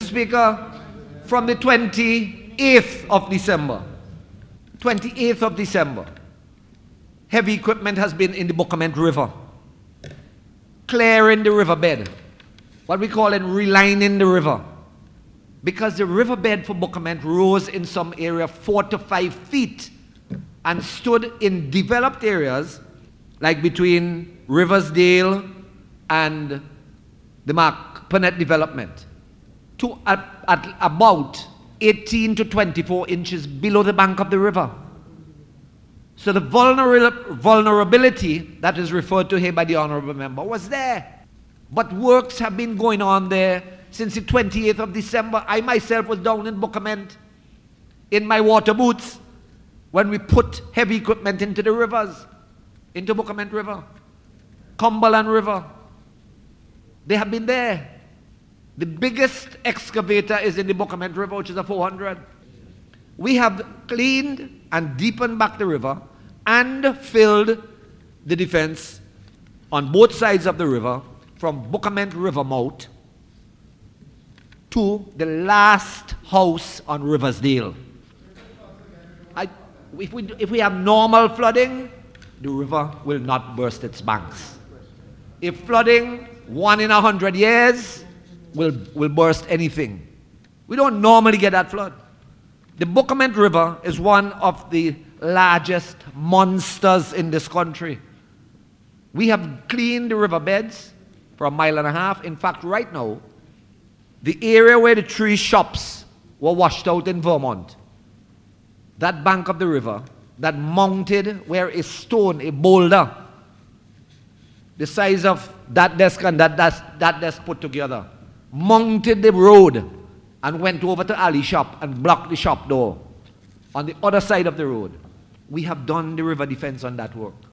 Speaker, from the 28th of December, 28th of December, heavy equipment has been in the Bookament River, clearing the riverbed, what we call it relining the river. Because the riverbed for Bookament rose in some area 4 to 5 feet and stood in developed areas like between Riversdale and the Mark Purnett development to at about 18 to 24 inches below the bank of the river. So the vulnerability that is referred to here by the Honourable Member was there. But works have been going on there since the 28th of December. I myself was down in Bookament in my water boots when we put heavy equipment into the rivers, into Bookament River, Cumberland River. They have been there. The biggest excavator is in the Bookament River, which is a 400. We have cleaned and deepened back the river and filled the defense on both sides of the river from Bookament River mouth to the last house on Riversdale. If we have normal flooding, the river will not burst its banks. If flooding, 1 in 100 years, will burst anything. We don't normally get that flood. The Bookament River is one of the largest monsters in this country. We have cleaned the riverbeds for 1.5 miles. In fact, right now, the area where the 3 shops were washed out in Vermont, that bank of the river, that mounted where a stone, a boulder, the size of that desk and that desk put together, mounted the road and went over to Ali shop and blocked the shop door on the other side of the road. We have done the river defense on that work.